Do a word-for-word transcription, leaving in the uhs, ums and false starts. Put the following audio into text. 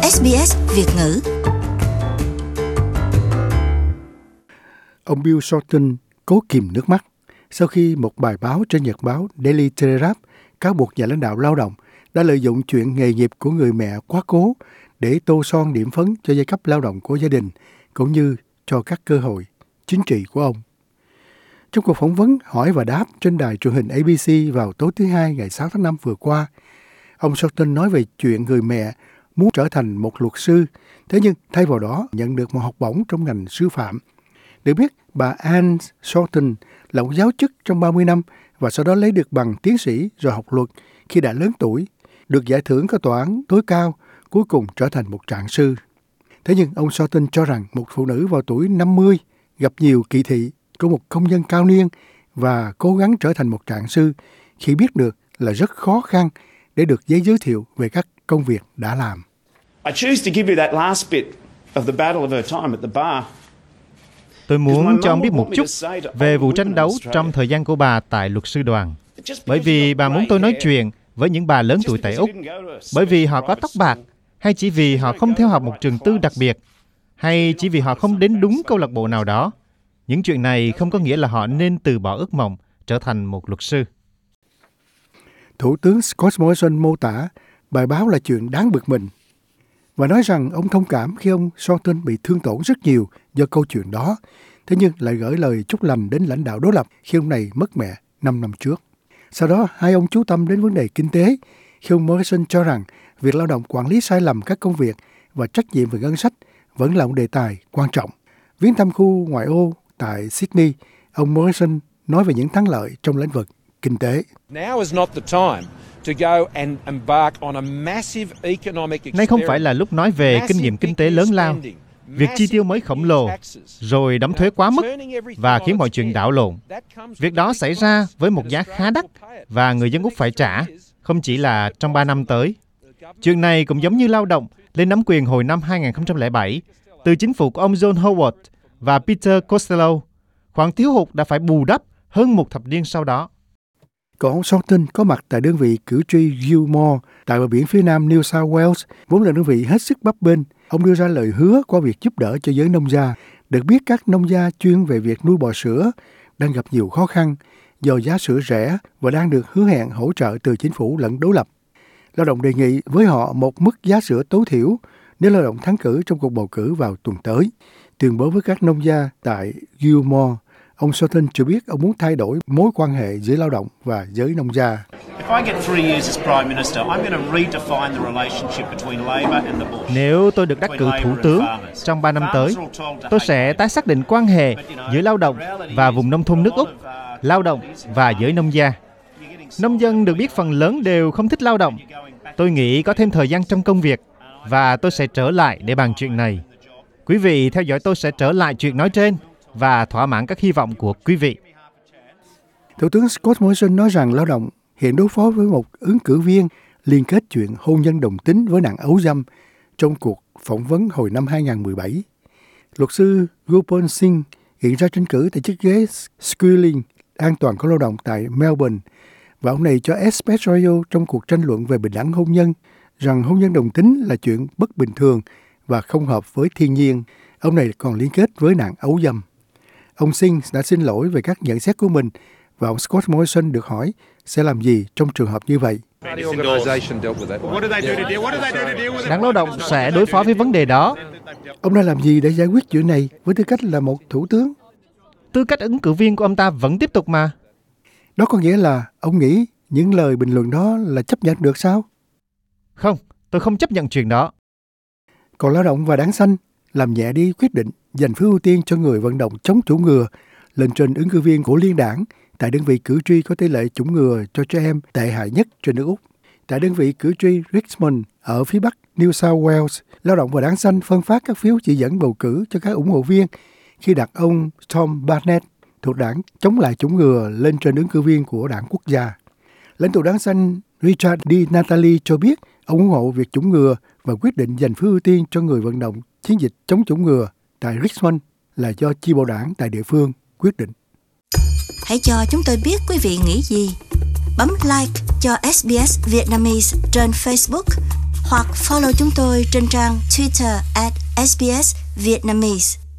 ét bê ét Việt ngữ. Ông Bill Shorten cố kìm nước mắt sau khi một bài báo trên nhật báo Daily Telegraph cáo buộc nhà lãnh đạo lao động đã lợi dụng chuyện nghề nghiệp của người mẹ quá cố để tô son điểm phấn cho giai cấp lao động của gia đình, cũng như cho các cơ hội chính trị của ông. Trong cuộc phỏng vấn hỏi và đáp trên đài truyền hình a bê xê vào tối thứ Hai ngày sáu tháng năm vừa qua, ông Shorten nói về chuyện người mẹ muốn trở thành một luật sư, thế nhưng thay vào đó nhận được một học bổng trong ngành sư phạm. Được biết, bà Ann Shorten là một giáo chức trong ba mươi năm và sau đó lấy được bằng tiến sĩ rồi học luật khi đã lớn tuổi, được giải thưởng của tòa án tối cao, cuối cùng trở thành một trạng sư. Thế nhưng ông Shorten cho rằng một phụ nữ vào tuổi năm mươi gặp nhiều kỳ thị của một công nhân cao niên và cố gắng trở thành một trạng sư khi biết được là rất khó khăn để được giấy giới thiệu về các công việc đã làm. I choose to give you that last bit of the battle of her time at the bar. Tôi muốn cho ông biết một chút về vụ tranh đấu trong thời gian của bà tại luật sư đoàn. Bởi vì bà muốn tôi nói chuyện với những bà lớn tuổi tại Úc. Bởi vì họ có tóc bạc, hay chỉ vì họ không theo học một trường tư đặc biệt, hay chỉ vì họ không đến đúng câu lạc bộ nào đó. Những chuyện này không có nghĩa là họ nên từ bỏ ước mộng trở thành một luật sư. Thủ tướng Scott Morrison mô tả bài báo là chuyện đáng bực mình và nói rằng ông thông cảm khi ông Shorten bị thương tổn rất nhiều do câu chuyện đó, thế nhưng lại gửi lời chúc lành đến lãnh đạo đối lập khi ông này mất mẹ năm năm trước. Sau đó, hai ông chú tâm đến vấn đề kinh tế khi ông Morrison cho rằng việc lao động quản lý sai lầm các công việc và trách nhiệm về ngân sách vẫn là một đề tài quan trọng. Viếng thăm khu ngoại ô tại Sydney, ông Morrison nói về những thắng lợi trong lĩnh vực kinh tế. Nay không phải là lúc nói về kinh nghiệm kinh tế lớn lao, việc chi tiêu mới khổng lồ, rồi đóng thuế quá mức và khiến mọi chuyện đảo lộn. Việc đó xảy ra với một giá khá đắt và người dân Úc phải trả, không chỉ là trong ba năm tới. Chuyện này cũng giống như lao động lên nắm quyền hồi năm hai không không bảy từ chính phủ của ông John Howard và Peter Costello. Khoản thiếu hụt đã phải bù đắp hơn một thập niên sau đó. Còn ông Shorten có mặt tại đơn vị cử tri Gilmore tại bờ biển phía nam New South Wales, vốn là đơn vị hết sức bấp bênh. Ông đưa ra lời hứa qua việc giúp đỡ cho giới nông gia. Được biết các nông gia chuyên về việc nuôi bò sữa đang gặp nhiều khó khăn do giá sữa rẻ và đang được hứa hẹn hỗ trợ từ chính phủ lẫn đối lập. Lao động đề nghị với họ một mức giá sữa tối thiểu nếu lao động thắng cử trong cuộc bầu cử vào tuần tới. Tuyên bố với các nông gia tại Gilmore, ông Shorten cho biết ông muốn thay đổi mối quan hệ giữa lao động và giới nông gia. Nếu tôi được đắc cử thủ tướng trong ba năm tới, tôi sẽ tái xác định quan hệ giữa lao động và vùng nông thôn nước Úc, lao động và giới nông gia. Nông dân được biết phần lớn đều không thích lao động. Tôi nghĩ có thêm thời gian trong công việc và tôi sẽ trở lại để bàn chuyện này. Quý vị theo dõi tôi sẽ trở lại chuyện nói trên và thỏa mãn các hy vọng của quý vị. Thủ tướng Scott Morrison nói rằng lao động hiện đối phó với một ứng cử viên liên kết chuyện hôn nhân đồng tính với nạn ấu dâm trong cuộc phỏng vấn hồi năm hai không một bảy. Luật sư Gopal Singh hiện ra tranh cử tại chiếc ghế Skilling an toàn của lao động tại Melbourne và ông này cho Express Radio trong cuộc tranh luận về bình đẳng hôn nhân rằng hôn nhân đồng tính là chuyện bất bình thường và không hợp với thiên nhiên. Ông này còn liên kết với nạn ấu dâm. Ông Singh đã xin lỗi về các nhận xét của mình và ông Scott Morrison được hỏi sẽ làm gì trong trường hợp như vậy. Đảng lao động sẽ đối phó với vấn đề đó. Ông đã làm gì để giải quyết chuyện này với tư cách là một thủ tướng? Tư cách ứng cử viên của ông ta vẫn tiếp tục mà. Đó có nghĩa là ông nghĩ những lời bình luận đó là chấp nhận được sao? Không, tôi không chấp nhận chuyện đó. Còn lao động và đảng xanh làm nhẹ đi quyết định dành phiếu ưu tiên cho người vận động chống chủng ngừa lên trên ứng cử viên của liên đảng tại đơn vị cử tri có tỷ lệ chủng ngừa cho trẻ em tệ hại nhất trên nước Úc. Tại đơn vị cử tri Richmond ở phía bắc New South Wales, lao động và đảng xanh phân phát các phiếu chỉ dẫn bầu cử cho các ủng hộ viên khi đặt ông Tom Barnett thuộc đảng chống lại chủng ngừa lên trên ứng cử viên của đảng quốc gia. Lãnh tụ đảng xanh Richard Di Natale cho biết ông ủng hộ việc chủng ngừa và quyết định dành phiếu ưu tiên cho người vận động chiến dịch chống chủng ngừa tại Richmond là do chi bộ đảng tại địa phương quyết định. Hãy cho chúng tôi biết quý vị nghĩ gì. Bấm like cho ét bê ét Vietnamese trên Facebook hoặc follow chúng tôi trên trang Twitter at S B S Vietnamese.